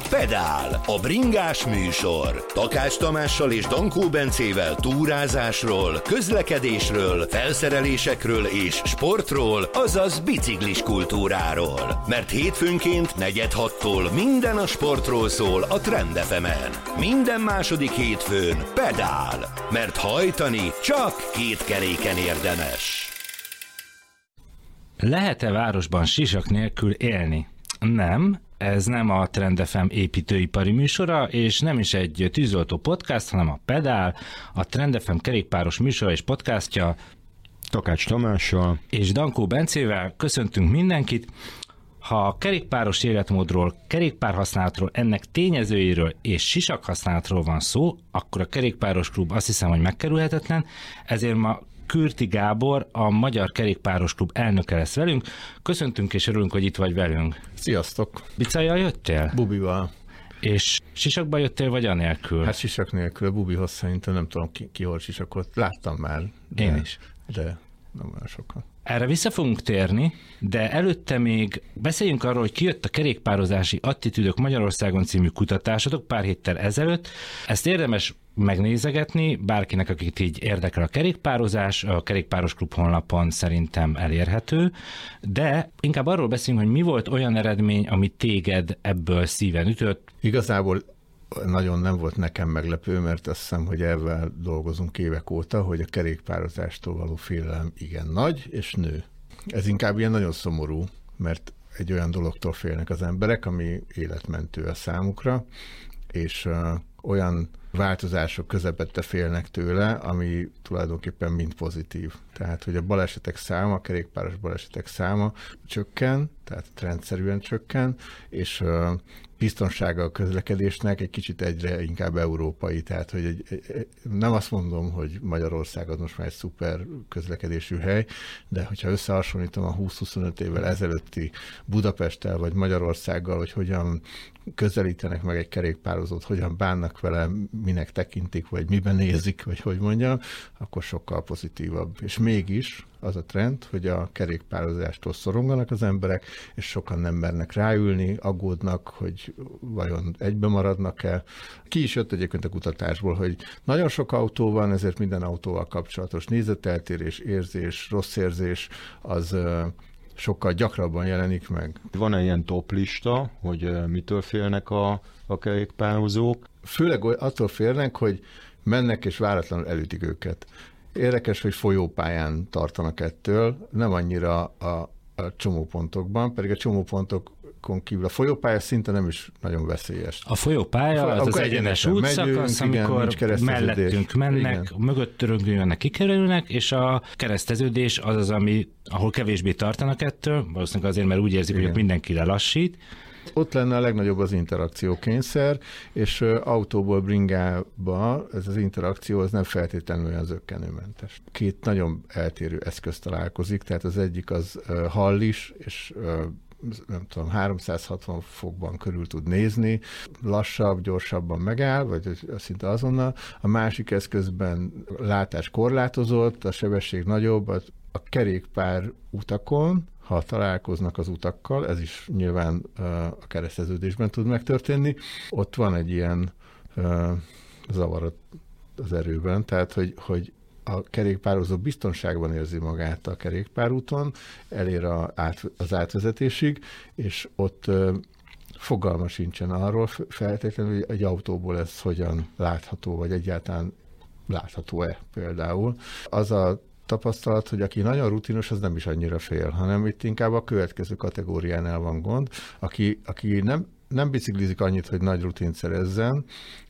Pedál, a bringás műsor. Takács Tamással és Dankó Bencével túrázásról, közlekedésről, felszerelésekről és sportról, azaz biciklis kultúráról. Mert hétfőnként 4-6-tól minden a sportról szól a Trend FM-en. Minden második hétfőn Pedál, mert hajtani csak két keréken érdemes. Lehet-e városban sisak nélkül élni? Nem, ez nem a Trend FM építőipari műsora, és nem is egy tűzoltó podcast, hanem a Pedál, a Trend FM kerékpáros műsora és podcastja Takács Tamással és Dankó Bencével. Köszöntünk mindenkit! Ha a kerékpáros életmódról, kerékpárhasználatról, ennek tényezőiről és sisakhasználatról van szó, akkor a Kerékpáros Klub azt hiszem, hogy megkerülhetetlen, ezért ma Kürti Gábor, a Magyar Kerékpáros Klub elnöke lesz velünk. Köszöntünk és örülünk, hogy itt vagy velünk. Sziasztok! Bicajjal jöttél? Bubival. És sisakba jöttél, vagy anélkül? Hát sisak nélkül, a Bubihoz szerintem nem tudom ki hol sisakot. Láttam már. Én is. De nem olyan sokan. Erre vissza fogunk térni, de előtte még beszéljünk arról, hogy kijött a Kerékpározási Attitűdök Magyarországon című kutatásotok pár héttel ezelőtt. Ezt érdemes megnézegetni, bárkinek, akit így érdekel a kerékpározás, a Kerékpáros Klub honlapon szerintem elérhető, de inkább arról beszélünk, hogy mi volt olyan eredmény, ami téged ebből szíven ütött. Igazából nagyon nem volt nekem meglepő, mert azt hiszem, hogy ebben dolgozunk évek óta, hogy a kerékpározástól való félelem igen nagy, és nő. Ez inkább ilyen nagyon szomorú, mert egy olyan dologtól félnek az emberek, ami életmentő a számukra, és olyan változások közepette félnek tőle, ami tulajdonképpen mind pozitív. Tehát, hogy a balesetek száma, a kerékpáros balesetek száma csökken, tehát rendszerűen csökken, és biztonsága a közlekedésnek egy kicsit egyre inkább európai. Tehát, hogy nem azt mondom, hogy Magyarország az most már egy szuper közlekedésű hely, de hogyha összehasonlítom a 20-25 évvel ezelőtti Budapesttel vagy Magyarországgal, hogy hogyan közelítenek meg egy kerékpározót, hogyan bánnak vele, minek tekintik, vagy miben nézik, vagy hogy mondjam, akkor sokkal pozitívabb. És mégis az a trend, hogy a kerékpározástól szoronganak az emberek, és sokan nem mernek ráülni, aggódnak, hogy vajon egybe maradnak-e. Ki is jött egyébként a kutatásból, hogy nagyon sok autó van, ezért minden autóval kapcsolatos nézeteltérés, érzés, rossz érzés, az sokkal gyakrabban jelenik meg. Van-e ilyen top lista, hogy mitől félnek a kerékpározók? Főleg attól félnek, hogy mennek és váratlanul elütik őket. Érdekes, hogy folyópályán tartanak ettől, nem annyira a csomópontokban, pedig a csomópontokon kívül a folyópálya szinte nem is nagyon veszélyes. A folyópálya az egyenes útszakasz, amikor mellettünk mennek, igen. Mögöttünk jönnek, kikerülnek, és a kereszteződés az, ahol kevésbé tartanak ettől, valószínűleg azért, mert úgy érzik, igen, hogy mindenki lelassít. Ott lenne a legnagyobb az interakciókényszer, és autóból bringába ez az interakció az nem feltétlenül olyan zökkenőmentes. Két nagyon eltérő eszköz találkozik, tehát az egyik az hall is, és nem tudom, 360 fokban körül tud nézni, lassabb, gyorsabban megáll, vagy szinte azonnal. A másik eszközben látás korlátozott, a sebesség nagyobb, a kerékpár utakon, ha találkoznak az utakkal, ez is nyilván a kereszteződésben tud megtörténni, ott van egy ilyen zavar az erőben, tehát hogy a kerékpározó biztonságban érzi magát a kerékpárúton, elér az átvezetésig, és ott fogalma sincsen arról feltétlenül, hogy egy autóból ez hogyan látható, vagy egyáltalán látható-e például. Az a tapasztalat, hogy aki nagyon rutinos, az nem is annyira fél, hanem itt inkább a következő kategóriánál van gond, aki nem biciklizik annyit, hogy nagy rutint szerezzen,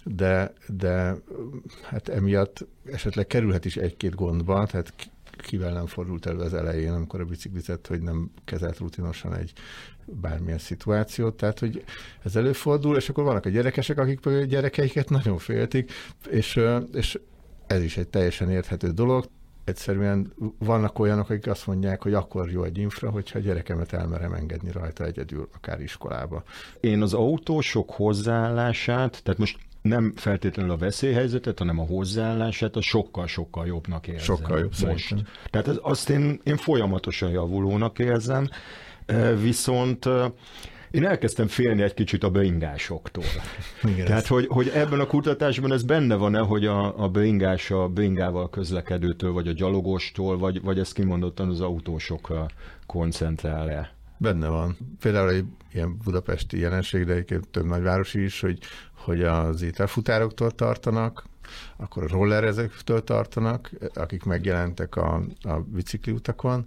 de hát emiatt esetleg kerülhet is egy-két gondba, tehát kivel nem fordult elő az elején, amikor a biciklizett, hogy nem kezelt rutinosan egy bármilyen szituációt, tehát hogy ez előfordul, és akkor vannak a gyerekesek, akik a gyerekeiket nagyon féltik, és ez is egy teljesen érthető dolog. Egyszerűen vannak olyanok, akik azt mondják, hogy akkor jó egy infra, hogyha a gyerekemet elmerem engedni rajta egyedül, akár iskolába. Én az autósok hozzáállását, tehát most nem feltétlenül a veszélyhelyzetet, hanem a hozzáállását, az sokkal-sokkal jobbnak érzem. Sokkal jobb most. Tehát azt én folyamatosan javulónak érzem, viszont Én elkezdtem félni egy kicsit a bringásoktól. Tehát, hogy ebben a kutatásban ez benne van-e, hogy a bringás a bringával közlekedőtől, vagy a gyalogostól, vagy ez kimondottan az autósokra koncentrál-e? Benne van. Például egy ilyen budapesti jelenség, de egyébként több nagyvárosi is, hogy az ételfutároktól tartanak, akkor a rollerezőktől tartanak, akik megjelentek a bicikliutakon,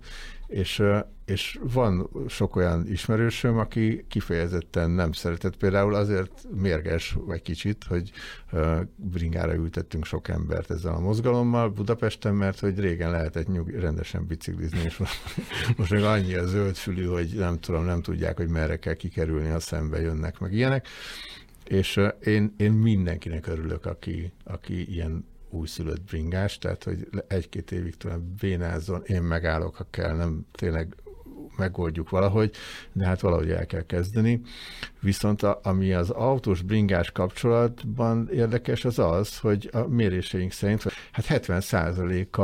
és van sok olyan ismerősöm, aki kifejezetten nem szeretett. Például azért mérges vagy kicsit, hogy bringára ültettünk sok embert ezzel a mozgalommal Budapesten, mert hogy régen lehetett rendesen biciklizni, és most meg annyi a zöldfülű, hogy nem tudják, hogy merre kell kikerülni, ha szembe jönnek, meg ilyenek. És én mindenkinek örülök, aki ilyen újszülött bringás, tehát hogy 1-2 évig talán bénázzon, én megállok, ha kell, nem tényleg megoldjuk valahogy, de hát valahogy el kell kezdeni. Viszont ami az autós bringás kapcsolatban érdekes, az, hogy a méréseink szerint hát 70%-a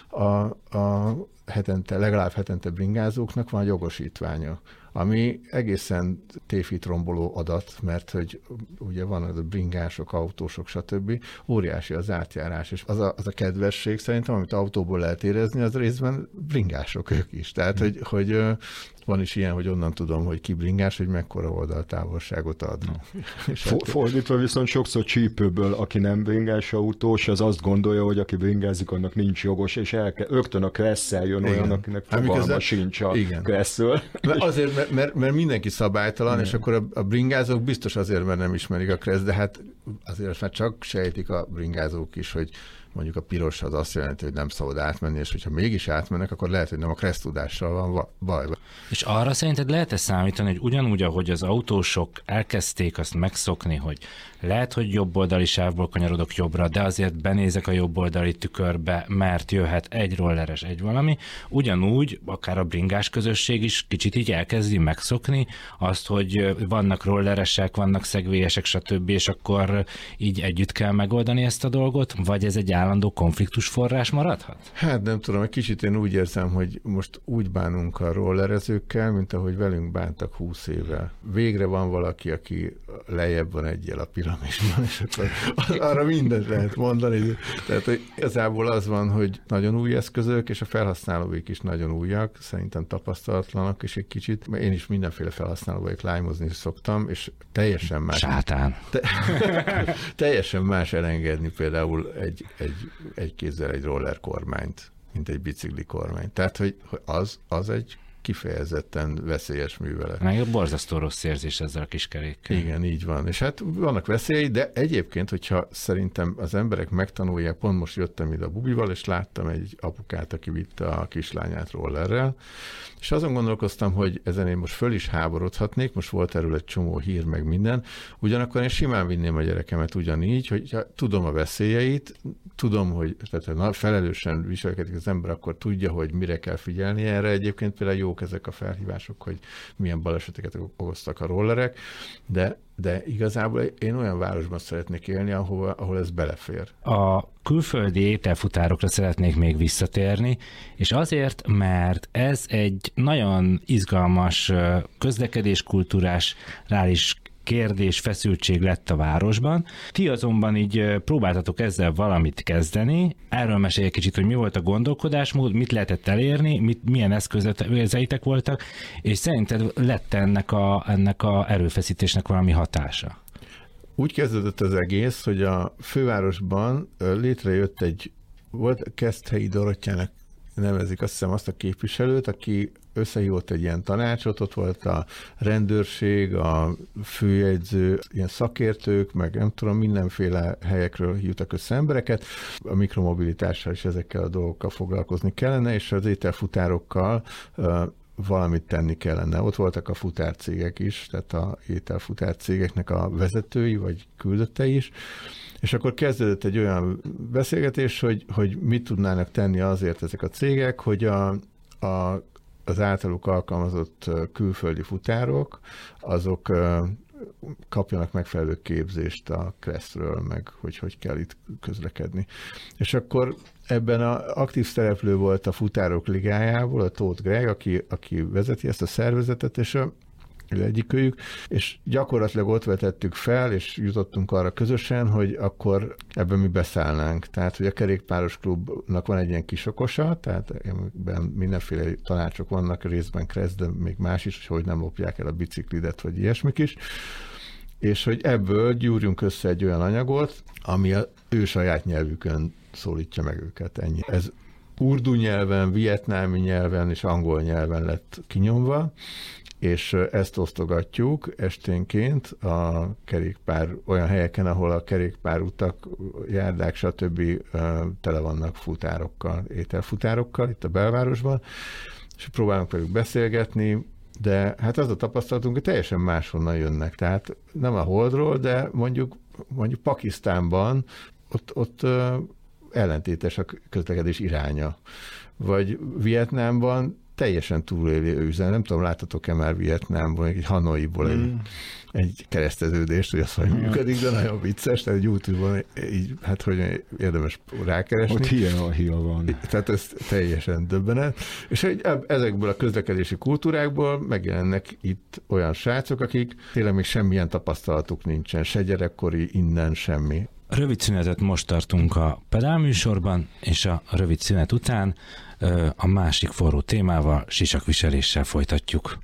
a legalább hetente bringázóknak van jogosítványa, ami egészen tévhitromboló adat, mert hogy ugye van az a bringások, autósok, stb. Óriási az átjárás, és az a kedvesség szerintem, amit autóból lehet érezni, az részben bringások ők is. Tehát, hogy van is ilyen, hogy onnan tudom, hogy ki bringás, hogy mekkora oldaltávolságot ad. Fordítva viszont sokszor csípőből, aki nem bringás autós, az azt gondolja, hogy aki bringázik, annak nincs jogos, és rögtön a Kresszel jön olyan, akinek fogalma sincs a Kresszről. Azért, mert mindenki szabálytalan, és akkor a bringázók biztos azért, mert nem ismerik a Kressz, de hát azért már csak sejtik a bringázók is, hogy mondjuk a piros az azt jelenti, hogy nem szabad átmenni, és hogyha mégis átmennek, akkor lehet, hogy nem a Kressz tudással van baj. És arra szerinted lehet-e számítani, hogy ugyanúgy, ahogy az autósok elkezdték azt megszokni, hogy lehet, hogy jobboldali sávból kanyarodok jobbra, de azért benézek a jobboldali tükörbe, mert jöhet egy rolleres, egy valami, ugyanúgy akár a bringás közösség is kicsit így elkezdi megszokni azt, hogy vannak rolleresek, vannak szegvélyesek, stb., és akkor így együtt kell megoldani ezt a dolgot, vagy ez egy állandó konfliktusforrás maradhat? Hát nem tudom, egy kicsit én úgy érzem, hogy most úgy bánunk a rollerezőkkel, mint ahogy velünk bántak 20 éve. Végre van valaki, aki lejjebb van egyel a piramisban, és akkor arra mindent lehet mondani. Tehát hogy igazából az van, hogy nagyon új eszközök, és a felhasználóik is nagyon újak, szerintem tapasztalatlanak, és egy kicsit, én is mindenféle felhasználóik lájmozni szoktam, és teljesen más. Sátán. Teljesen más elengedni például egy kézzel egy roller kormányt, mint egy bicikli kormány. Tehát, hogy az egy kifejezetten veszélyes művelet. Meg borzasztó rossz érzés ezzel a kis kerékkel. Igen, így van. És hát vannak veszélyei, de egyébként, hogyha szerintem az emberek megtanulják, pont most jöttem ide a bubival, és láttam egy apukát, aki vitte a kislányát rollerrel, és azon gondolkoztam, hogy ezen én most föl is háborodhatnék, most volt erről egy csomó hír, meg minden, ugyanakkor én simán vinném a gyerekemet ugyanígy, hogy tudom a veszélyeit, tudom, hogy tehát, felelősen viselkedik az ember, akkor tudja, hogy mire kell figyelni erre. Egyébként például jók ezek a felhívások, hogy milyen baleseteket okoztak a rollerek, de igazából én olyan városban szeretnék élni, ahol ez belefér. A külföldi ételfutárokra szeretnék még visszatérni, és azért, mert ez egy nagyon izgalmas közlekedéskultúrás, rális kérdés, feszültség lett a városban. Ti azonban így próbáltatok ezzel valamit kezdeni. Erről mesélj egy kicsit, hogy mi volt a gondolkodásmód, mit lehetett elérni, milyen eszközeitek voltak, és szerinted lett ennek a erőfeszítésnek valami hatása? Úgy kezdődött az egész, hogy a fővárosban létrejött volt Keszthelyi Dorottyának nevezik, azt hiszem azt a képviselőt, aki összehívott egy ilyen tanácsot, ott volt a rendőrség, a főjegyző, ilyen szakértők, meg nem tudom, mindenféle helyekről hívtak össze embereket. A mikromobilitással is ezekkel a dolgokkal foglalkozni kellene, és az ételfutárokkal valamit tenni kellene. Ott voltak a futárcégek is, tehát a ételfutárcégeknek a vezetői, vagy küldöttei is, és akkor kezdődött egy olyan beszélgetés, hogy mit tudnának tenni azért ezek a cégek, hogy az általuk alkalmazott külföldi futárok, azok kapjanak megfelelő képzést a Kresszről, meg hogy kell itt közlekedni. És akkor ebben az aktív szereplő volt a Futárok Ligájából, a Tóth Greg, aki vezeti ezt a szervezetet, és egyikőjük, és gyakorlatilag ott vetettük fel, és jutottunk arra közösen, hogy akkor ebben mi beszállnánk. Tehát, hogy a kerékpáros klubnak van egy ilyen kis okosa, tehát ebben mindenféle tanácsok vannak, részben Kressz, de még más is, hogy nem lopják el a biciklidet, vagy ilyesmik is, és hogy ebből gyúrjunk össze egy olyan anyagot, ami az ő saját nyelvükön szólítja meg őket. Ennyi. Ez urdu nyelven, vietnámi nyelven és angol nyelven lett kinyomva, és ezt osztogatjuk esténként a kerékpár olyan helyeken, ahol a kerékpárutak, járdák, stb. Tele vannak futárokkal, ételfutárokkal itt a belvárosban, és próbálunk velük beszélgetni, de hát az a tapasztalatunk, hogy teljesen máshonnan jönnek. Tehát nem a Holdról, de mondjuk Pakisztánban ott ellentétes a közlekedés iránya. Vagy Vietnámban teljesen túlélő üzem. Nem tudom, láttatok-e már Vietnámban, egy Hanoiból egy kereszteződést, hogy az, hogy működik, de nagyon vicces, tehát YouTube-on így, hát hogy érdemes rákeresni. Ott hia van. Tehát ez teljesen döbbenet. És ezekből a közlekedési kultúrákból megjelennek itt olyan srácok, akik tényleg még semmilyen tapasztalatuk nincsen, se gyerekkori, innen semmi. Rövid szünetet most tartunk a Pedál műsorban, és a rövid szünet után a másik forró témával, sisakviseléssel folytatjuk.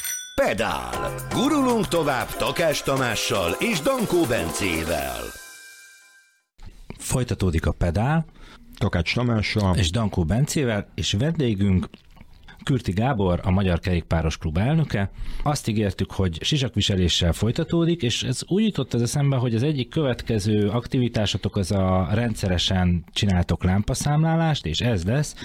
Pedál. Gurulunk tovább Takás Tamással és Dankó Bencével. Folytatódik a Pedál. Takács Tamással. És Dankó Bencével, és vendégünk Kürti Gábor, a Magyar Kerékpáros Klub elnöke. Azt ígértük, hogy sisakviseléssel folytatódik, és ez úgy jutott az eszembe, hogy az egyik következő aktivitásotok az a rendszeresen csináltok lámpaszámlálást, és ez lesz.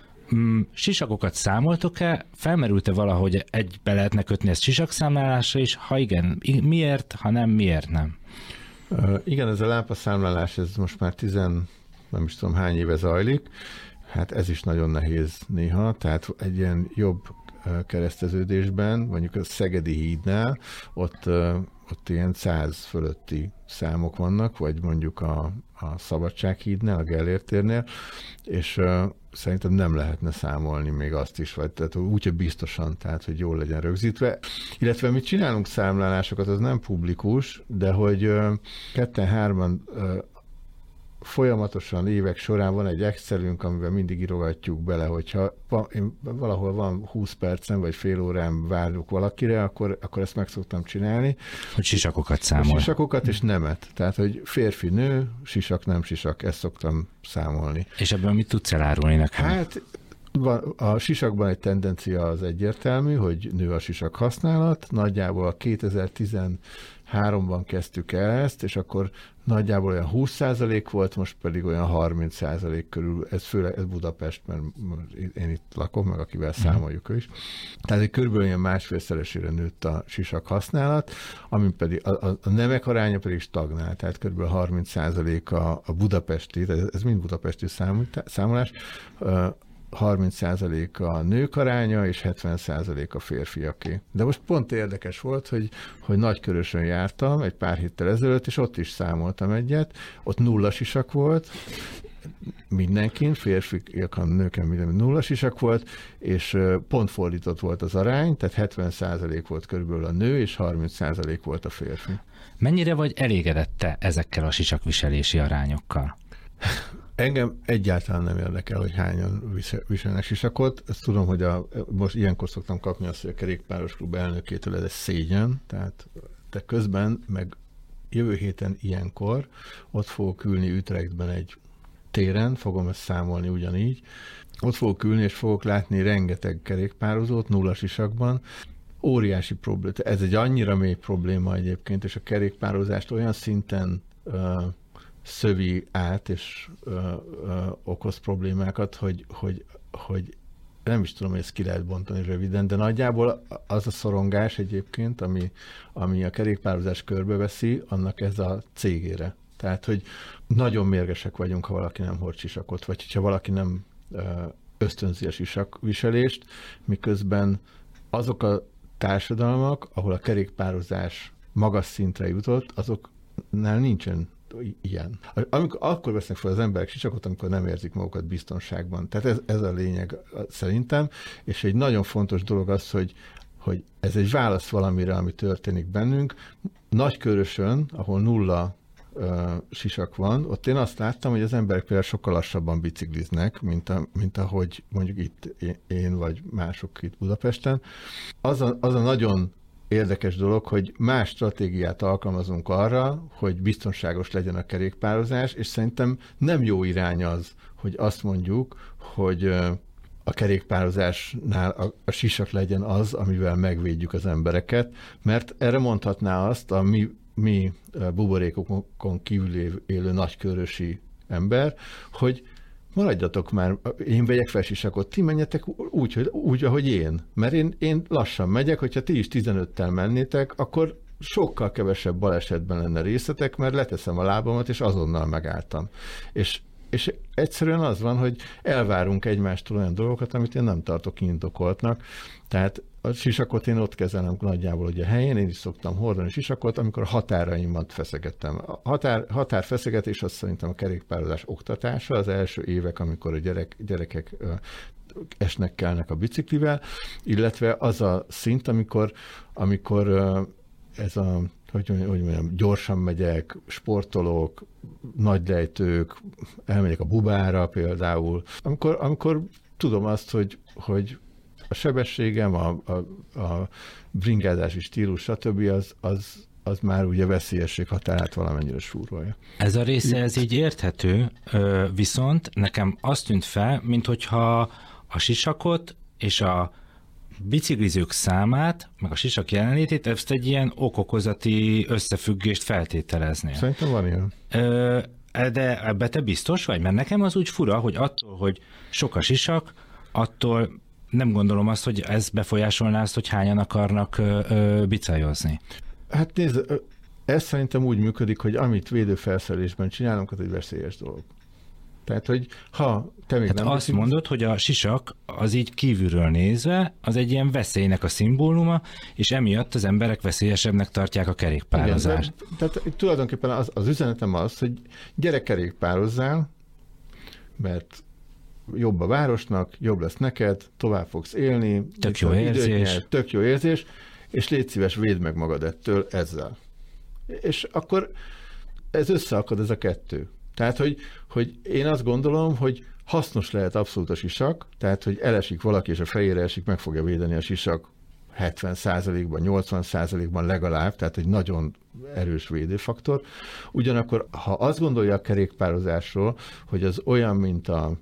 Sisakokat számoltok-e? Felmerült-e valahogy egybe lehetne kötni ezt sisakszámlálásra is? Ha igen, miért? Ha nem, miért nem? Igen, ez a lámpaszámlálás, ez most már nem is tudom hány éve zajlik. Hát ez is nagyon nehéz néha, tehát egy ilyen jobb kereszteződésben, mondjuk a Szegedi hídnál, ott ilyen 100 fölötti számok vannak, vagy mondjuk a Szabadsághídnál, a Gellért térnél, és szerintem nem lehetne számolni még azt is, vagy tehát úgy, hogy biztosan, tehát hogy jól legyen rögzítve. Illetve mi csinálunk számlálásokat, az nem publikus, de hogy ketten-hárman folyamatosan évek során van egy Excelünk, amiben mindig írogatjuk bele, hogyha valahol van 20 percen vagy fél órán várjuk valakire, akkor ezt meg szoktam csinálni. Hogy sisakokat számol. Sisakokat és nemet. Tehát, hogy férfi, nő, sisak, nem sisak, ezt szoktam számolni. És ebből mit tudsz elárulni nekem? Hát a sisakban egy tendencia az egyértelmű, hogy nő a sisak használat. Nagyjából a 2013-ban kezdtük el ezt, és akkor nagyjából olyan 20% volt, most pedig olyan 30% körül, ez Budapest, mert én itt lakom, meg akivel számoljuk is. Tehát egy körülbelül ilyen másfélszeresére nőtt a sisak használat, ami pedig a nemek aránya pedig stagnál, tehát körülbelül 30% a budapesti, ez mind budapesti számolás, 30% a nők aránya, és 70% a férfiaké. De most pont érdekes volt, hogy Nagykörösön jártam egy pár héttel ezelőtt, és ott is számoltam egyet, ott 0 sisak volt, mindenkin, férfiakon, nőken mindenki 0 sisak volt, és pont fordított volt az arány, tehát 70% volt körülbelül a nő, és 30% volt a férfi. Mennyire vagy elégedett te ezekkel a sisakviselési arányokkal? Engem egyáltalán nem érdekel, hogy hányan viselnek sisakot. Ezt tudom, hogy most ilyenkor szoktam kapni azt, hogy a Kerékpáros Klub elnökétől ez egy szégyen, tehát de közben, meg jövő héten ilyenkor ott fogok ülni Utrechtben egy téren, fogom ezt számolni ugyanígy. Ott fogok ülni, és fogok látni rengeteg kerékpározót 0 sisakban. Óriási probléma. Ez egy annyira mély probléma egyébként, és a kerékpározást olyan szinten szövi át, és okoz problémákat, hogy nem is tudom, hogy ezt ki lehet bontani röviden, de nagyjából az a szorongás egyébként, ami a kerékpározás körbeveszi, annak ez a cégére. Tehát, hogy nagyon mérgesek vagyunk, ha valaki nem hord sisakot, vagy hogyha valaki nem ösztönzi a sisakviselést, miközben azok a társadalmak, ahol a kerékpározás magas szintre jutott, azoknál nincsen ilyen. Akkor vesznek fel az emberek sisakot, amikor nem érzik magukat biztonságban. Tehát ez a lényeg szerintem, és egy nagyon fontos dolog az, hogy hogy ez egy válasz valamire, ami történik bennünk. Nagykörösön, ahol 0 sisak van, ott én azt láttam, hogy az emberek például sokkal lassabban bicikliznek, mint ahogy mondjuk itt én vagy mások itt Budapesten. Az a nagyon érdekes dolog, hogy más stratégiát alkalmazunk arra, hogy biztonságos legyen a kerékpározás, és szerintem nem jó irány az, hogy azt mondjuk, hogy a kerékpározásnál a sisak legyen az, amivel megvédjük az embereket, mert erre mondhatná azt a mi buborékokon kívül élő nagykörösi ember, hogy maradjatok már, én vegyek fel sisakot, ti menjetek úgy, ahogy én. Mert én lassan megyek, hogyha ti is 15-tel mennétek, akkor sokkal kevesebb balesetben lenne részletek, mert leteszem a lábamat, és azonnal megálltam. És egyszerűen az van, hogy elvárunk egymástól olyan dolgokat, amit én nem tartok indokoltnak. Tehát a sisakot én ott kezelem nagyjából ugye helyén, én is szoktam hordani sisakot, amikor a határaimat feszegettem. A határfeszegetés az szerintem a kerékpározás oktatása, az első évek, amikor a gyerekek esnek, kelnek a biciklivel, illetve az a szint, amikor ez a hogy mondjam, gyorsan megyek, sportolok, nagy elmegyek a bubára például. Amikor tudom azt, hogy a sebességem, a bringázási stílus, stb. Az már ugye veszélyesség határát valamennyire súrolja. Ez a része, ez így érthető, viszont nekem azt tűnt fel, minthogyha a sisakot és a biciklizők számát, meg a sisak jelenlétét, ezt egy ilyen okokozati összefüggést feltételeznél. Szerintem van ilyen. De ebbe te biztos vagy? Mert nekem az úgy fura, hogy attól, hogy sok a sisak, attól nem gondolom azt, hogy ez befolyásolná azt, hogy hányan akarnak bicajozni. Hát nézd, ez szerintem úgy működik, hogy amit védőfelszerelésben csinálunk, az egy veszélyes dolog. Tehát, hogy ha te még nem... Azt mondod, hogy a sisak az így kívülről nézve, az egy ilyen veszélynek a szimbóluma, és emiatt az emberek veszélyesebbnek tartják a kerékpározást. Igen, tehát tulajdonképpen az üzenetem az, hogy gyere kerékpározzál, mert jobb a városnak, jobb lesz neked, tovább fogsz élni. Tök jó érzés. Tök jó érzés, és légy szíves, védd meg magad ettől ezzel. És akkor ez összeakad, ez a kettő. Tehát, hogy én azt gondolom, hogy hasznos lehet abszolút a sisak, tehát, hogy elesik valaki, és a fejére esik, meg fogja védeni a sisak 70%-ban, 80%-ban legalább, tehát egy nagyon erős védőfaktor. Ugyanakkor, ha azt gondolja a kerékpározásról, hogy az olyan, mint a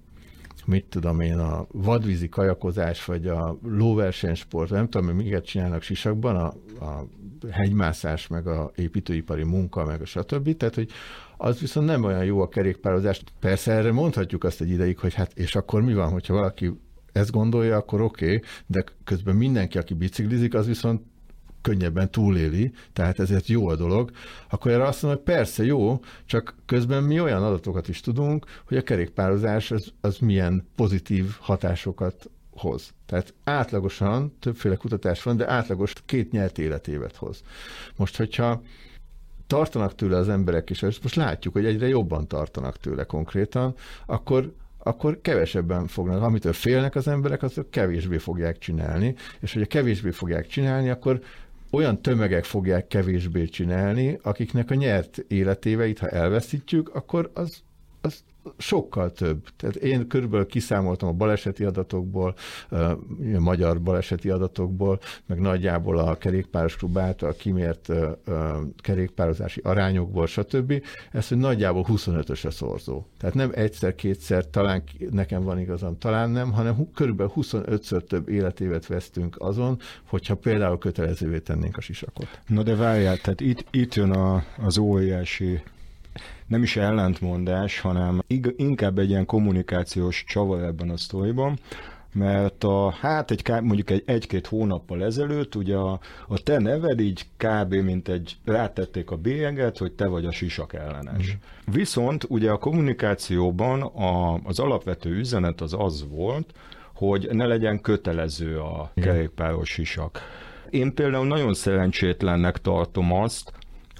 vadvízi kajakozás, vagy a lóversenysport, nem tudom, miket csinálnak sisakban, a hegymászás, meg a építőipari munka, meg a stb. Tehát, hogy az viszont nem olyan jó a kerékpározás. Persze erre mondhatjuk azt egy ideig, hogy hát és akkor mi van, hogyha valaki ezt gondolja, akkor oké, de közben mindenki, aki biciklizik, az viszont könnyebben túléli, tehát ezért jó a dolog, akkor erre azt mondom, hogy persze jó, csak közben mi olyan adatokat is tudunk, hogy a kerékpározás az milyen pozitív hatásokat hoz. Tehát átlagosan, többféle kutatás van, de átlagos 2 nyert életévet hoz. Most, hogyha tartanak tőle az emberek, és most látjuk, hogy egyre jobban tartanak tőle konkrétan, akkor kevesebben fognak, amitől félnek az emberek, azok kevésbé fogják csinálni, és hogyha kevésbé fogják csinálni, akkor olyan tömegek fogják kevésbé csinálni, akiknek a nyert életéveit, ha elveszítjük, akkor az sokkal több. Tehát én körülbelül kiszámoltam a baleseti adatokból, a magyar baleseti adatokból, meg nagyjából a kerékpáros klub által kimért kerékpározási arányokból, stb. Ez, hogy nagyjából 25-ös a szorzó. Tehát nem egyszer-kétszer, talán nekem van igazam, talán nem, hanem körülbelül 25-ször több életévet vesztünk azon, hogyha például kötelezővé tennénk a sisakot. Na de várjál, tehát itt jön az óriási nem is ellentmondás, hanem inkább egy ilyen kommunikációs csavar ebben a sztoriban, mert mondjuk egy-két hónappal ezelőtt ugye a te neved így kb. Mint rátették a bélyeget, hogy te vagy a sisak ellenes. Viszont ugye a kommunikációban az alapvető üzenet az volt, hogy ne legyen kötelező a kerékpáros sisak. Én például nagyon szerencsétlennek tartom azt,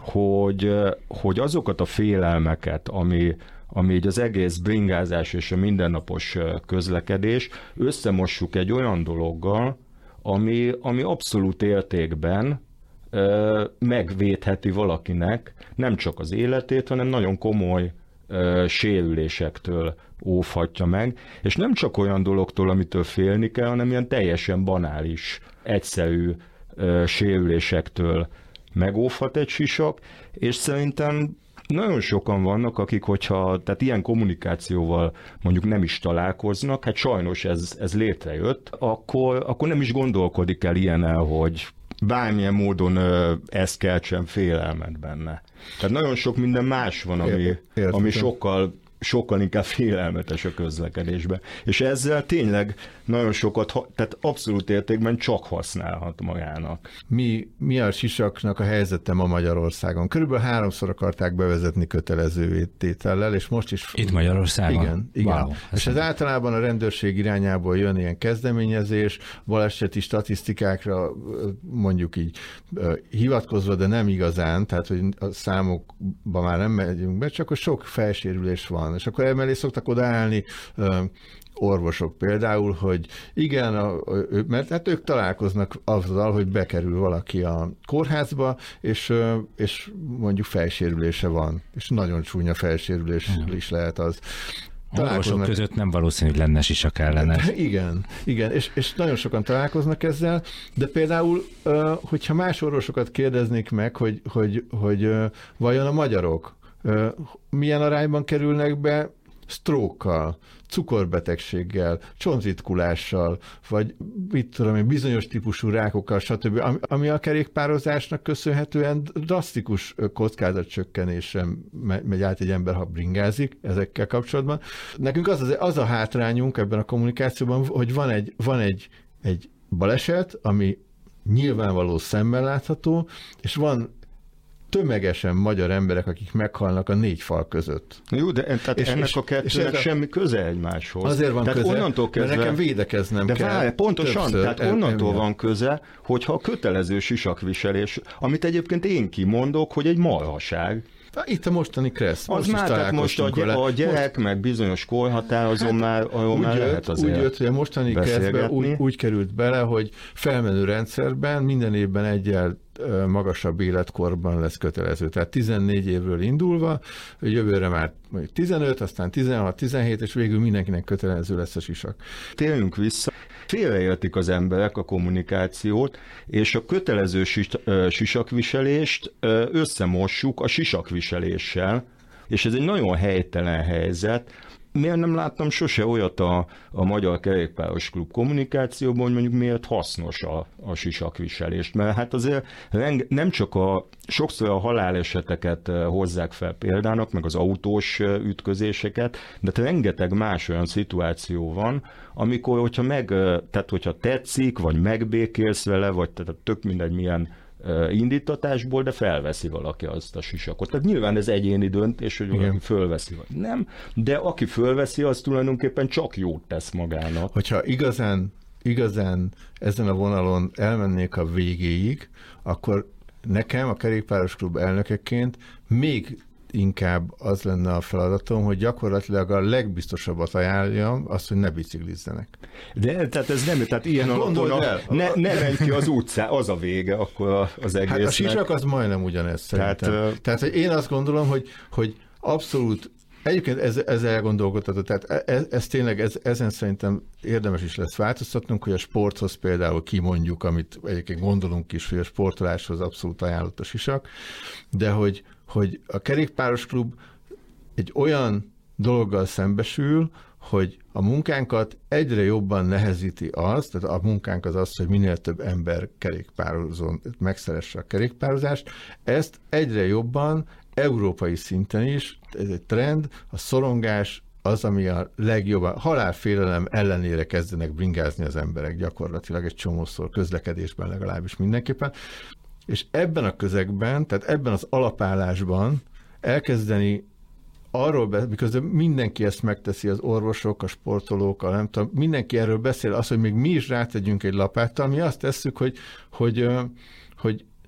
hogy azokat a félelmeket, ami így az egész bringázás és a mindennapos közlekedés, összemossuk egy olyan dologgal, ami abszolút értékben megvédheti valakinek nem csak az életét, hanem nagyon komoly sérülésektől óvhatja meg, és nem csak olyan dologtól, amitől félni kell, hanem ilyen teljesen banális, egyszerű sérülésektől megóvhat egy sisak, és szerintem nagyon sokan vannak, akik, tehát ilyen kommunikációval mondjuk nem is találkoznak, hát sajnos ez létrejött, akkor nem is gondolkodik el ilyennel, hogy bármilyen módon ez keltsen félelmet benne. Tehát nagyon sok minden más van, ami sokkal inkább félelmetes a közlekedésben. És ezzel tényleg nagyon sokat, tehát abszolút értékben csak használhat magának. Mi a sisaknak a helyzete ma Magyarországon? Körülbelül 3-szor akarták bevezetni kötelező tétellel, és most is... Itt Magyarországon? Igen. Wow, és ez általában a rendőrség irányából jön ilyen kezdeményezés, baleseti statisztikákra mondjuk így hivatkozva, de nem igazán, tehát hogy a számokba már nem megyünk be, csak hogy sok felsérülés van. És akkor emellé szoktak odaállni orvosok például, hogy igen, mert hát ők találkoznak azzal, hogy bekerül valaki a kórházba, és mondjuk felsérülése van, és nagyon csúnya felsérülés is lehet az. Orvosok között nem valószínű, hogy lenne sisak ellenes. Igen, és nagyon sokan találkoznak ezzel, de például, hogyha más orvosokat kérdeznék meg, hogy vajon a magyarok milyen arányban kerülnek be sztrókkal, cukorbetegséggel, csontritkulással, vagy mit tudom én, bizonyos típusú rákokkal, stb., ami a kerékpározásnak köszönhetően drasztikus kockázatcsökkenésen megy át egy ember, ha bringázik ezekkel kapcsolatban. Nekünk az a hátrányunk ebben a kommunikációban, hogy van egy baleset, ami nyilvánvaló szemmel látható, és van tömegesen magyar emberek, akik meghalnak a 4 fal között. Jó, de ennek a kettőnek semmi köze egymáshoz. Azért van tehát köze, onnantól kezdve, mert nekem védekeznem de kell. Várj, pontosan, tehát onnantól van köze, hogyha a kötelező sisakviselés, amit egyébként én kimondok, hogy egy marhaság. Itt a mostani kressz. Az már, tehát most a gyerek, meg bizonyos korhatározón már lehet azért úgy jött, hogy a mostani kresszben úgy került bele, hogy felmenő rendszerben minden évben egyel magasabb életkorban lesz kötelező. Tehát 14 évről indulva, jövőre már 15, aztán 16, 17, és végül mindenkinek kötelező lesz a sisak. Térjünk vissza. Félreértik az emberek a kommunikációt, és a kötelező sisakviselést összemossuk a sisakviseléssel, és ez egy nagyon helytelen helyzet. Miért nem láttam sose olyat a Magyar Kerékpáros Klub kommunikációban, hogy mondjuk miért hasznos a sisakviselést? Mert hát azért nem csak sokszor a haláleseteket hozzák fel példának, meg az autós ütközéseket, de rengeteg más olyan szituáció van, amikor, hogyha tetszik, vagy megbékélsz vele, vagy tehát tök mindegy milyen indítatásból, de felveszi valaki azt a sisakot. Tehát nyilván ez egyéni döntés, hogy valaki fölveszi, vagy nem, de aki fölveszi, az tulajdonképpen csak jót tesz magának. Hogyha igazán ezen a vonalon elmennék a végéig, akkor nekem a Kerékpáros Klub elnökeként még inkább az lenne a feladatom, hogy gyakorlatilag a legbiztosabbat ajánljam, azt, hogy ne biciklizzenek. De tehát ez nem, tehát ilyen alapon ne menj ki az utcán, az a vége akkor az egésznek. Hát a sisak az majdnem ugyanez szerintem. Tehát hogy én azt gondolom, hogy abszolút, egyébként ez elgondolkodható, tehát ez tényleg, ezen szerintem érdemes is lesz változtatnunk, hogy a sporthoz például kimondjuk, amit egyébként gondolunk is, hogy a sportoláshoz abszolút ajánlott a sisak, de hogy a Kerékpáros Klub egy olyan dologgal szembesül, hogy a munkánkat egyre jobban nehezíti az, tehát a munkánk az, hogy minél több ember kerékpározón megszeresse a kerékpározást, ezt egyre jobban európai szinten is, ez egy trend, a szorongás az, ami a legjobb, a halálfélelem ellenére kezdenek bringázni az emberek gyakorlatilag egy csomószor közlekedésben legalábbis mindenképpen. És ebben a közegben, tehát ebben az alapállásban elkezdeni arról, miközben mindenki ezt megteszi, az orvosok, a sportolók, nem tudom, mindenki erről beszél, az, hogy még mi is rátegyünk egy lapáttal, mi azt tesszük, hogy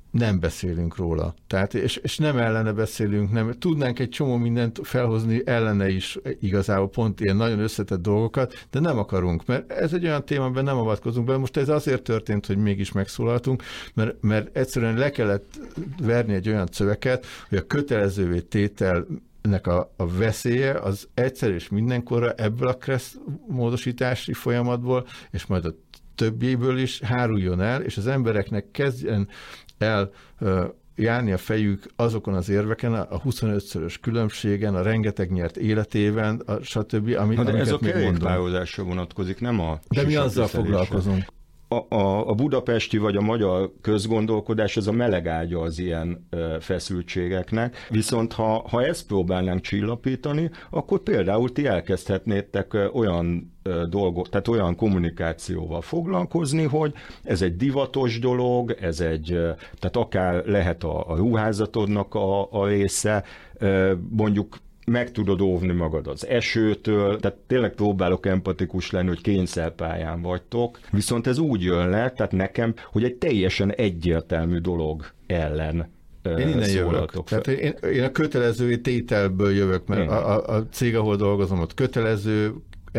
nem beszélünk róla. Tehát, és nem ellene beszélünk, nem. Tudnánk egy csomó mindent felhozni ellene is igazából pont ilyen nagyon összetett dolgokat, de nem akarunk, mert ez egy olyan téma, amiben nem avatkozunk be. Most ez azért történt, hogy mégis megszólaltunk, mert egyszerűen le kellett verni egy olyan szöveget, hogy a kötelezővé tételnek a veszélye az egyszer és mindenkorra ebből a KRESZ módosítási folyamatból, és majd a többjéből is háruljon el, és az embereknek kezdjen el járni a fejük azokon az érveken, a 25-szörös különbségen, a rengeteg nyert életében, stb. De ez a kerékpározásra vonatkozik, nem a... De mi azzal foglalkozunk. A budapesti vagy a magyar közgondolkodás az a melegágya az ilyen feszültségeknek, viszont ha ezt próbálnánk csillapítani, akkor például ti elkezdhetnétek olyan dolgok, tehát olyan kommunikációval foglalkozni, hogy ez egy divatos dolog, tehát akár lehet a ruházatodnak a része, mondjuk meg tudod óvni magad az esőtől, tehát tényleg próbálok empatikus lenni, hogy kényszerpályán vagytok, viszont ez úgy jön le, tehát nekem, hogy egy teljesen egyértelmű dolog ellen én innen jövök. Tehát én a kötelező tételből jövök, mert a cég, ahol dolgozom, ott kötelező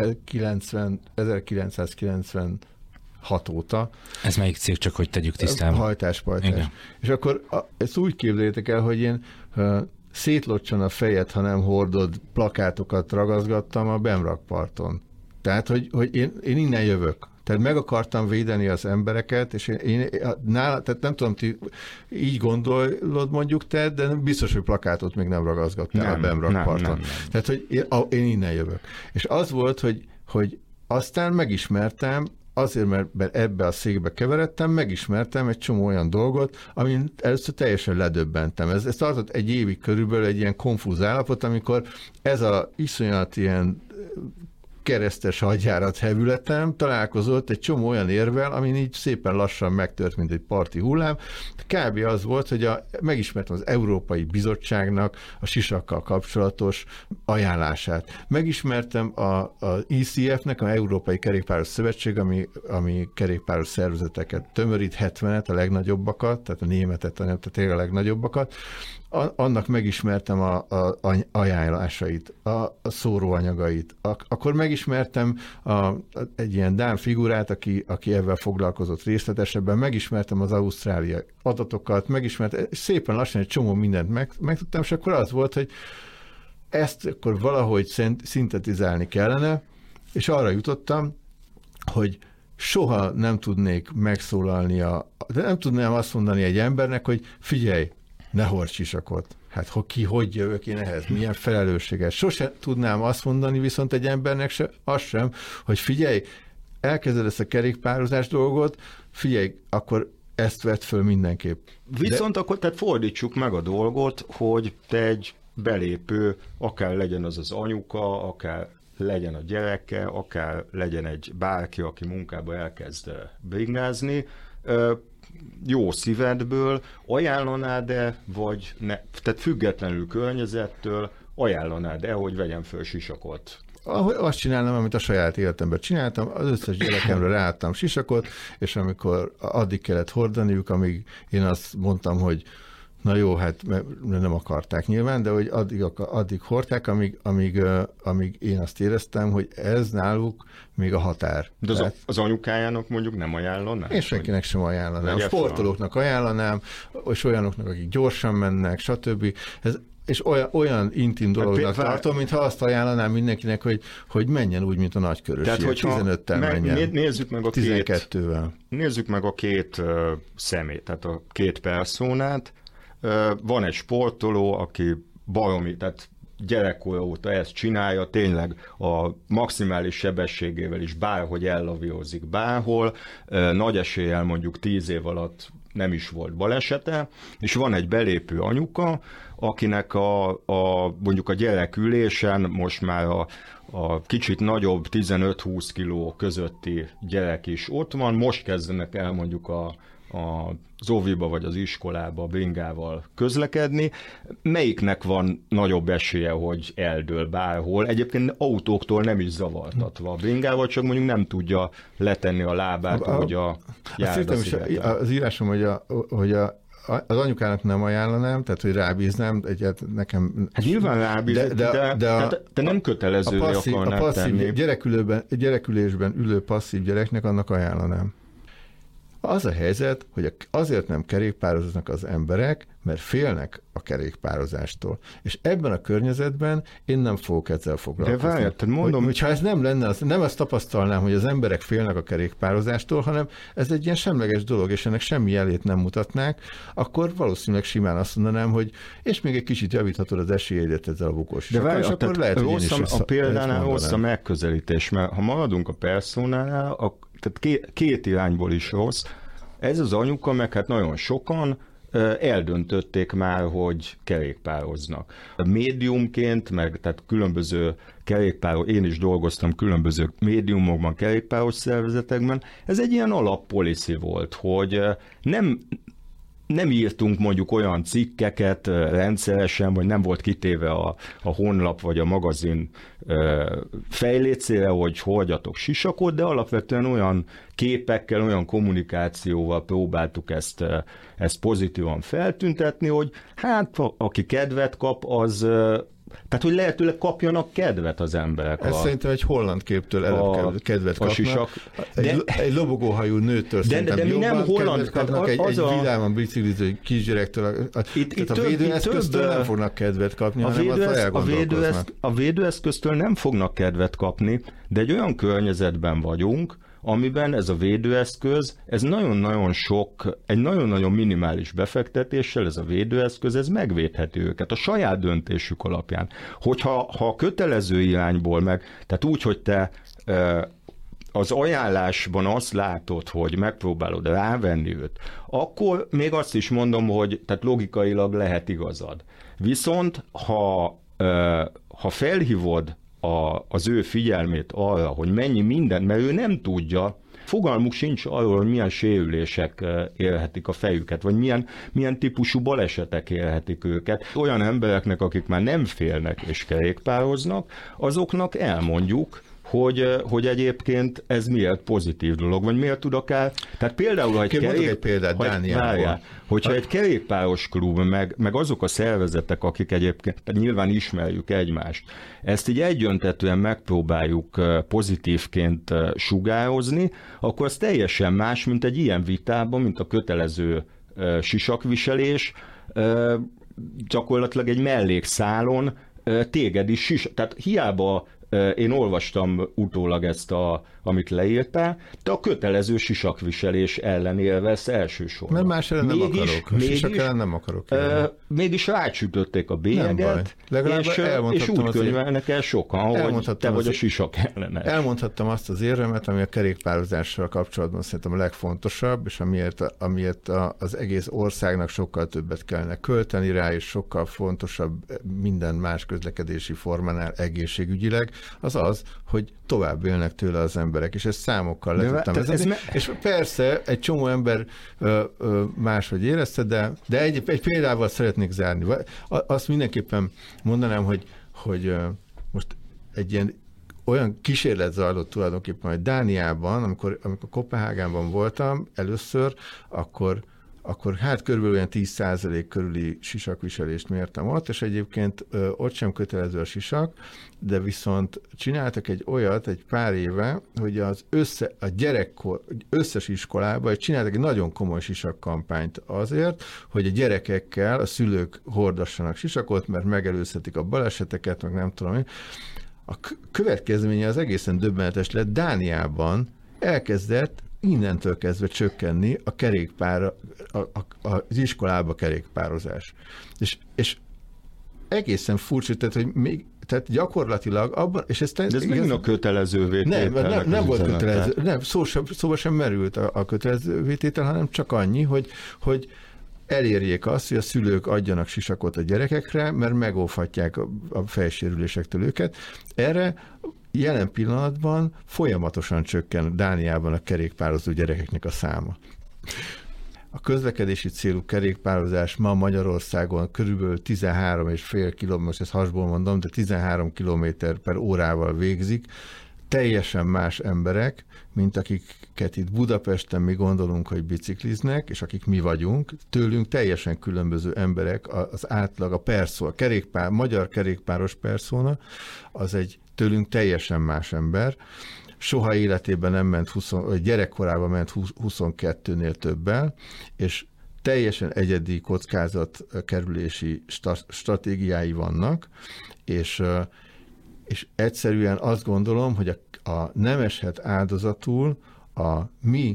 1996 óta. Ez melyik cég, csak hogy tegyük tisztába? Hajtás-pajtás. És akkor ezt úgy képzeljétek el, hogy én szétlocsan a fejed, ha nem hordod, plakátokat ragaszgattam a Bemrakparton. Tehát, hogy én innen jövök. Tehát meg akartam védeni az embereket, és tehát nem tudom, ti így gondolod mondjuk te, de biztos, hogy plakátot még nem ragaszgattál a Bemrakparton. Nem. Tehát, hogy én innen jövök. És az volt, hogy aztán megismertem, azért, mert ebbe a székbe keveredtem, megismertem egy csomó olyan dolgot, amin először teljesen ledöbbentem. Ez tartott egy évig körülbelül egy ilyen konfúz állapot, amikor ez a iszonyat ilyen keresztes hadjárat hevületem találkozott egy csomó olyan érvel, amin így szépen lassan megtört, mint egy parti hullám. Kb. Az volt, hogy megismertem az Európai Bizottságnak a sisakkal kapcsolatos ajánlását. Megismertem az ECF-nek, a Európai Kerékpáros Szövetség, ami kerékpáros szervezeteket tömörít, 70-et, a legnagyobbakat, tehát a németet, tehát tényleg a legnagyobbakat. Annak megismertem a ajánlásait, a szóróanyagait. Akkor megismertem egy ilyen dán figurát, aki ebben foglalkozott részletesebben, megismertem az ausztráliai adatokat, megismertem, és szépen lassan egy csomó mindent megtudtam, és akkor az volt, hogy ezt akkor valahogy szintetizálni kellene, és arra jutottam, hogy soha nem tudnék megszólalni, de nem tudnám azt mondani egy embernek, hogy figyelj, ne hordj sisakot. Hát hogy jövök én ehhez? Milyen felelősséges? Sose tudnám azt mondani viszont egy embernek azt sem, hogy figyelj, elkezded ezt a kerékpározás dolgot, figyelj, akkor ezt vedd föl mindenképp. Viszont akkor tehát fordítsuk meg a dolgot, hogy te egy belépő, akár legyen az anyuka, akár legyen a gyereke, akár legyen egy bárki, aki munkába elkezd bringázni, jó szívedből ajánlanád-e, vagy ne, tehát függetlenül környezettől ajánlanád-e, hogy vegyem föl sisakot? Azt csinálom, amit a saját életemben csináltam, az összes gyerekemre ráadtam sisakot, és amikor addig kellett hordaniuk, amíg én azt mondtam, hogy na jó, hát nem akarták nyilván, de hogy addig hordták, amíg én azt éreztem, hogy ez náluk még a határ. De az anyukájának mondjuk nem ajánlanám? Én senkinek sem ajánlanám. A sportolóknak ajánlanám, és olyanoknak, akik gyorsan mennek, stb. És olyan intim dolognak tartom, mintha azt ajánlanám mindenkinek, hogy menjen úgy, mint a nagykörös. Tehát, hogyha 15-tel menjen. Nézzük meg 12-vel. Nézzük meg a két szemét, tehát a két perszónát. Van egy sportoló, aki baromi, tehát gyerekkora óta ezt csinálja, tényleg a maximális sebességével is bárhogy ellavírozik bárhol, nagy eséllyel mondjuk 10 év alatt nem is volt balesete, és van egy belépő anyuka, akinek mondjuk a gyerekülésen most már a kicsit nagyobb 15-20 kiló közötti gyerek is ott van, most kezdenek el mondjuk az óviba vagy az iskolába bringával közlekedni. Melyiknek van nagyobb esélye, hogy eldől bárhol? Egyébként autóktól nem is zavartatva a bringával, csak mondjuk nem tudja letenni a lábát, hogy a járdaszigeten. Az írásom, hogy az anyukának nem ajánlanám, tehát hogy rábíznám, nekem... Hát nyilván rábízni, de nem kötelező akarnák tenni. Gyerekülésben ülő passzív gyereknek annak ajánlanám. Az a helyzet, hogy azért nem kerékpároznak az emberek, mert félnek a kerékpározástól. És ebben a környezetben én nem fogok ezzel foglalkozni. De várjál, mondom... Hogyha ez nem lenne, nem azt tapasztalnám, hogy az emberek félnek a kerékpározástól, hanem ez egy ilyen semleges dolog, és ennek semmi jelét nem mutatnák, akkor valószínűleg simán azt mondanám, hogy és még egy kicsit javíthatod az esélyeidet ezzel a bukós. De várjál, és akkor lehet, hogy a példánál rossz a megközelítés, mert ha maradunk a personánál, tehát két irányból is rossz. Ez az anyuka, meg hát nagyon sokan eldöntötték már, hogy kerékpároznak. Médiumként, meg tehát különböző én is dolgoztam különböző médiumokban, kerékpáros szervezetekben, ez egy ilyen alappolicy volt, hogy nem írtunk mondjuk olyan cikkeket rendszeresen, vagy nem volt kitéve a honlap vagy a magazin fejlécére, hogy hordjatok sisakot, de alapvetően olyan képekkel, olyan kommunikációval próbáltuk ezt pozitívan feltüntetni, hogy hát aki kedvet kap, az... Tehát, hogy lehetőleg kapjanak kedvet az emberek. Ez szerintem egy holland képtől előbb kedvet kapnak. Egy lobogóhajú nőtől de mi nem holland kapnak, egy vidáman bicikliző kisgyerektől. A védőeszköztől nem fognak kedvet kapni, hanem azt elgondolkoznak. A védőeszköztől nem fognak kedvet kapni, de egy olyan környezetben vagyunk, amiben ez a védőeszköz, ez nagyon-nagyon sok, egy nagyon-nagyon minimális befektetéssel ez a védőeszköz, ez megvédheti őket a saját döntésük alapján. Hogyha a kötelező irányból tehát úgy, hogy te az ajánlásban azt látod, hogy megpróbálod rávenni őt, akkor még azt is mondom, hogy tehát logikailag lehet igazad. Viszont ha felhívod az ő figyelmét arra, hogy mennyi minden, mert ő nem tudja, fogalmuk sincs arról, hogy milyen sérülések érhetik a fejüket, vagy milyen típusú balesetek érhetik őket. Olyan embereknek, akik már nem félnek és kerékpároznak, azoknak elmondjuk, hogy egyébként ez miért pozitív dolog, vagy miért tud akár... Tehát például, ha egy példát Dániából. Hogyha egy kerékpáros klub, meg azok a szervezetek, akik egyébként nyilván ismerjük egymást, ezt így egyöntetően megpróbáljuk pozitívként sugározni, akkor az teljesen más, mint egy ilyen vitában, mint a kötelező sisakviselés, gyakorlatilag egy mellékszálon téged is tehát hiába én olvastam utólag ezt, amit leírtál, de a kötelező sisakviselés ellen élvez elsősorban. Mert más ellen nem akarok. A sisak ellen nem akarok. Mégis rácsütötték a bélyeget, és úgy könyvelnek el sokan, hogy te vagy a sisak ellenes. Elmondhattam azt az érvemet, ami a kerékpározással kapcsolatban szerintem a legfontosabb, és amiért az egész országnak sokkal többet kellene költeni rá, és sokkal fontosabb minden más közlekedési formánál egészségügyileg, az, hogy tovább élnek tőle az emberek, és ezt számokkal le tudtam vezetni. És persze egy csomó ember máshogy érezte, de egy példával szeretnék zárni. Azt mindenképpen mondanám, hogy most egy ilyen olyan kísérlet zajlott tulajdonképpen, hogy Dániában, amikor Koppenhágánban voltam először, akkor hát körülbelül olyan 10% körüli sisakviselést mértem ott, és egyébként ott sem kötelező a sisak, de viszont csináltak egy olyat egy pár éve, hogy a gyerekkor összes iskolában csináltak egy nagyon komoly sisakkampányt azért, hogy a gyerekekkel a szülők hordassanak sisakot, mert megelőzhetik a baleseteket, meg nem tudom én. A következménye az egészen döbbenetes lett. Dániában elkezdett innentől kezdve csökkenni a az iskolába kerékpározás. És egészen furcsa, tehát gyakorlatilag abban, és ez megint a kötelezővé tétel. Nem volt kötelező, szóval sem merült a kötelezővé tétel, hanem csak annyi, hogy elérjék azt, hogy a szülők adjanak sisakot a gyerekekre, mert megóvhatják a fejsérülésektől őket. Erre jelen pillanatban folyamatosan csökken Dániában a kerékpározó gyerekeknek a száma. A közlekedési célú kerékpározás ma Magyarországon körülbelül 13,5 km, most ezt hasból mondom, de 13 km/órával végzik. teljesen más emberek, mint akiket itt Budapesten mi gondolunk, hogy bicikliznek, és akik mi vagyunk, tőlünk teljesen különböző emberek, az átlag, a perszó, a magyar kerékpáros perszóna, az egy tőlünk teljesen más ember, soha életében nem ment, gyerekkorában ment 22-nél többel, és teljesen egyedi kockázatkerülési stratégiái vannak, és egyszerűen azt gondolom, hogy a nem eshet áldozatul a mi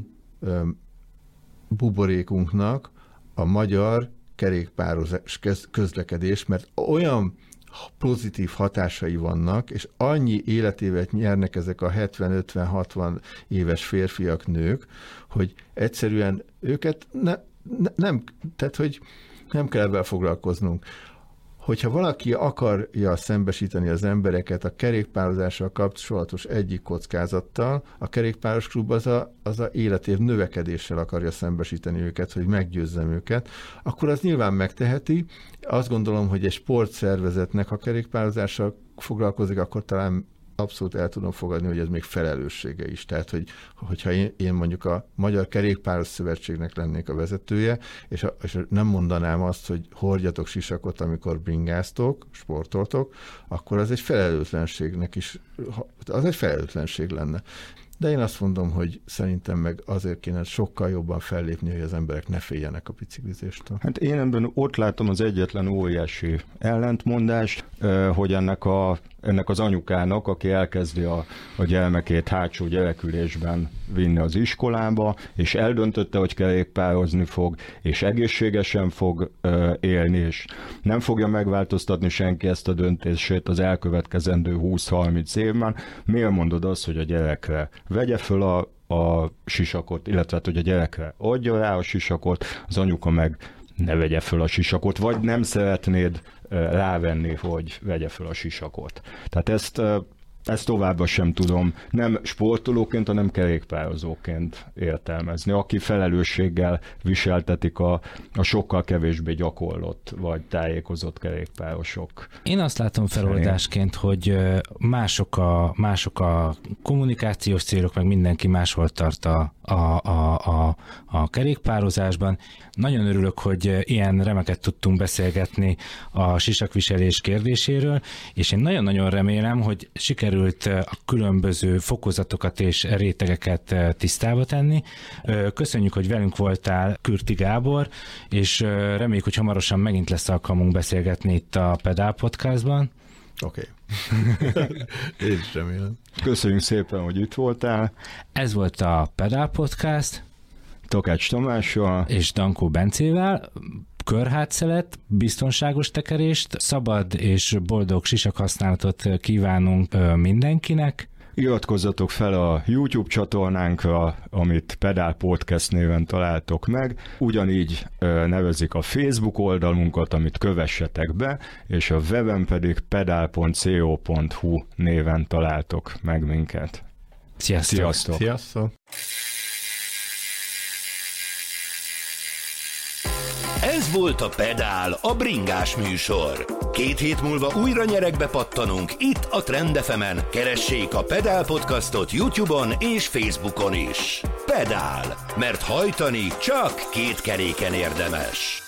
buborékunknak a magyar kerékpározás közlekedés, mert olyan pozitív hatásai vannak, és annyi életévet nyernek ezek a 70-50-60 éves férfiak, nők, hogy egyszerűen őket tehát hogy nem kell ebben foglalkoznunk. Hogyha valaki akarja szembesíteni az embereket a kerékpározással kapcsolatos egyik kockázattal, a kerékpáros klub az a életév növekedéssel akarja szembesíteni őket, hogy meggyőzzem őket, akkor az nyilván megteheti. Azt gondolom, hogy egy sportszervezetnek, ha kerékpározással foglalkozik, akkor talán abszolút el tudom fogadni, hogy ez még felelőssége is. Tehát, hogyha én mondjuk a Magyar Kerékpáros Szövetségnek lennék a vezetője, és nem mondanám azt, hogy hordjatok sisakot, amikor bringáztok, sportoltok, akkor az egy felelőtlenségnek is, az egy felelőtlenség lenne. De én azt mondom, hogy szerintem meg azért kéne sokkal jobban fellépni, hogy az emberek ne féljenek a biciklizéstől. Hát én ebben ott látom az egyetlen óriási ellentmondást, hogy ennek az anyukának, aki elkezdi a gyermekét hátsó gyerekülésben vinni az iskolába, és eldöntötte, hogy kerékpározni fog, és egészségesen fog élni, és nem fogja megváltoztatni senki ezt a döntését az elkövetkezendő 20-30 évben. Miért mondod azt, hogy a gyerekre vegye föl a sisakot, illetve hogy a gyerekre adja rá a sisakot, az anyuka meg ne vegye föl a sisakot, vagy nem szeretnéd rávenni, hogy vegye föl a sisakot. Tehát ezt továbbra sem tudom nem sportolóként, hanem kerékpározóként értelmezni, aki felelősséggel viseltetik a sokkal kevésbé gyakorlott vagy tájékozott kerékpárosok. Én azt látom feloldásként, hogy mások a kommunikációs célok, meg mindenki máshol tart a kerékpározásban. Nagyon örülök, hogy ilyen remeket tudtunk beszélgetni a sisakviselés kérdéséről, és én nagyon-nagyon remélem, hogy sikerült a különböző fokozatokat és rétegeket tisztába tenni. Köszönjük, hogy velünk voltál, Kürti Gábor, és reméljük, hogy hamarosan megint lesz alkalmunk beszélgetni itt a Pedál Podcastban. Oké. Én is remélem. Köszönjük szépen, hogy itt voltál. Ez volt a Pedál Podcast. Takács Tamással és Dankó Bencével. Körhátszelet, biztonságos tekerést, szabad és boldog sisakhasználatot kívánunk mindenkinek. Iratkozzatok fel a YouTube csatornánkra, amit Pedál Podcast néven találtok meg. Ugyanígy nevezik a Facebook oldalunkat, amit kövessetek be, és a weben pedig pedal.co.hu néven találtok meg minket. Sziasztok! Sziasztok! Sziasztok! Ez volt a Pedál, a bringás műsor. 2 hét múlva újra nyeregbe pattanunk itt a Trend FM-en. Keressék a Pedál Podcastot YouTube-on és Facebookon is. Pedál, mert hajtani csak 2 keréken érdemes.